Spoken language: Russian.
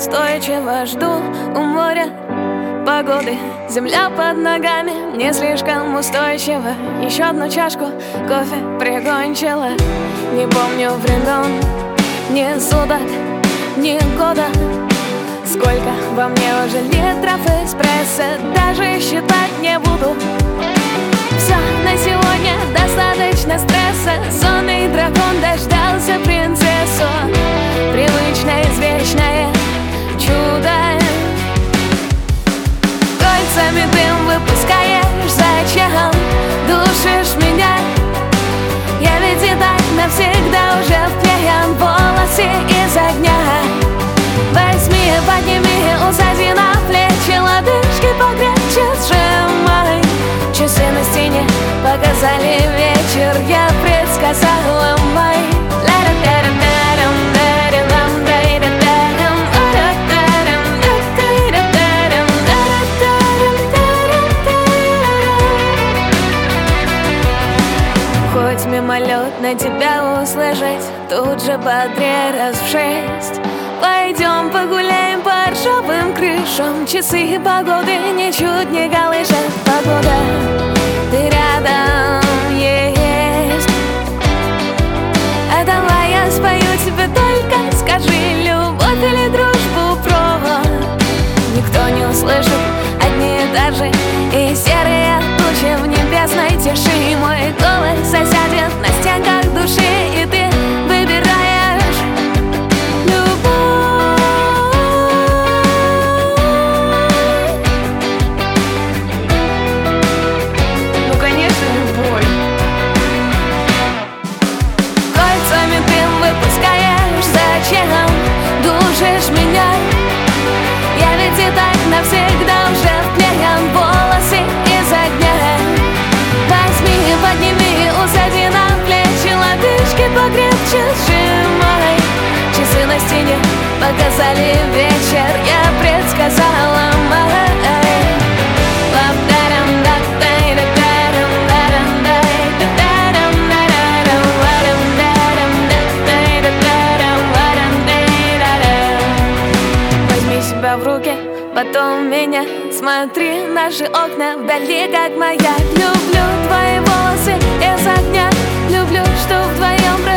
настойчиво жду у моря погоды. Земля под ногами не слишком устойчива. Еще одну чашку кофе прикончила. Не помню времен, ни суток, ни года. Сколько во мне уже литров эспрессо, даже считать не буду. Все, на сегодня достаточно стресса. Сонный дракон дождался принцессу. Привычное, извечное чудо. Кольцами дым выпускаешь, зачем душишь меня? Я ведь и так навсегда уже вклеен, волосы из огня. Возьми, подними, усади на плечи, лодыжки покрепче сжимай. Часы на стене показали вечер, я предсказала май. Хоть мимолетно тебя услышать, тут же бодрее раз в 6. Пойдем погуляем по ржавым крышам. Часы погоды ничуть не колышет. Погода, ты рядом есть. А давай я спою тебе, только скажи, любовь или дружбу провод. Никто не услышит, одни этажи и серые тучи в небесной тиши. Мой голос засядет на стенках души, и ты выбираешь любовь. Ну, конечно, любовь. Кольцами дым выпускаешь, зачем душишь меня? Я ведь и так навсегда уже вклеен, волосы из огня. Возьми, подними, усади на плечи, лодыжки покрепче сжимай. Часы на стене показали вечер, я предсказала май. Возьми себя в руки, потом меня. Смотри, наши окна вдали, как маяк. Люблю твои волосы из огня. Люблю, что вдвоем